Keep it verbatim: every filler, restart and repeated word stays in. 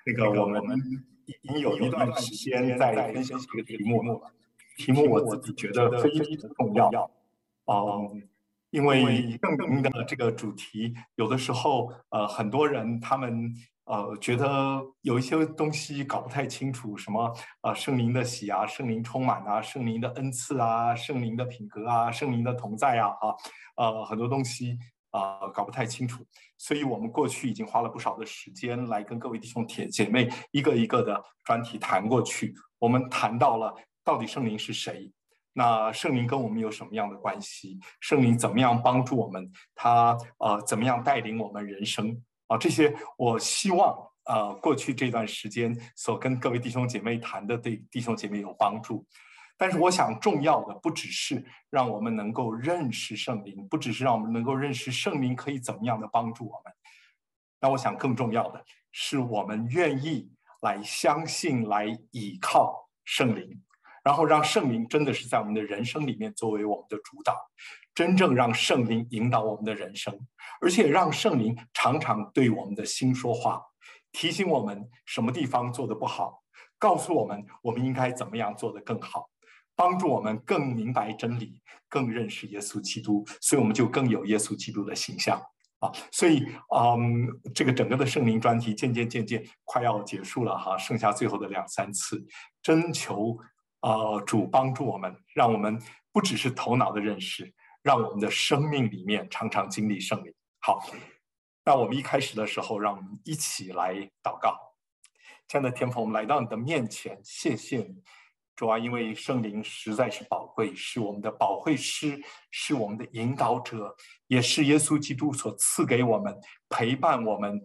那个我们已经有一段时间在分享这个题目了，题目我自己觉得非常的重要，嗯，因为圣灵的这个主题，有的时候呃很多人他们呃觉得有一些东西搞不太清楚，什么呃圣灵的喜啊，圣灵充满啊，圣灵的恩赐啊，圣灵的品格啊，圣灵的同在啊，啊呃很多东西。呃，搞不太清楚，所以我们过去已经花了不少的时间来跟各位弟兄姐妹一个一个的专题谈过去。我们谈到了到底圣灵是谁，那圣灵跟我们有什么样的关系？圣灵怎么样帮助我们？他呃怎么样带领我们人生啊？这些我希望呃过去这段时间所跟各位弟兄姐妹谈的，对弟兄姐妹有帮助。但是我想重要的不只是让我们能够认识圣灵，不只是让我们能够认识圣灵可以怎么样的帮助我们，那我想更重要的是我们愿意来相信，来倚靠圣灵，然后让圣灵真的是在我们的人生里面作为我们的主导，真正让圣灵引导我们的人生，而且让圣灵常常对我们的心说话，提醒我们什么地方做得不好，告诉我们我们应该怎么样做得更好，帮助我们更明白真理，更认识耶稣基督，所以我们就更有耶稣基督的形象啊。所以，嗯，这个整个的圣灵专题渐渐渐渐快要结束了哈，剩下最后的两三次，征求呃主帮助我们，让我们不只是头脑的认识，让我们的生命里面常常经历圣灵。好，那我们一开始的时候，让我们一起来祷告。亲爱的天父，我们来到你的面前，谢谢你。主啊，因为圣灵实在是宝贵，是我们的保惠师，是我们的引导者，也是耶稣基督所赐给我们陪伴我们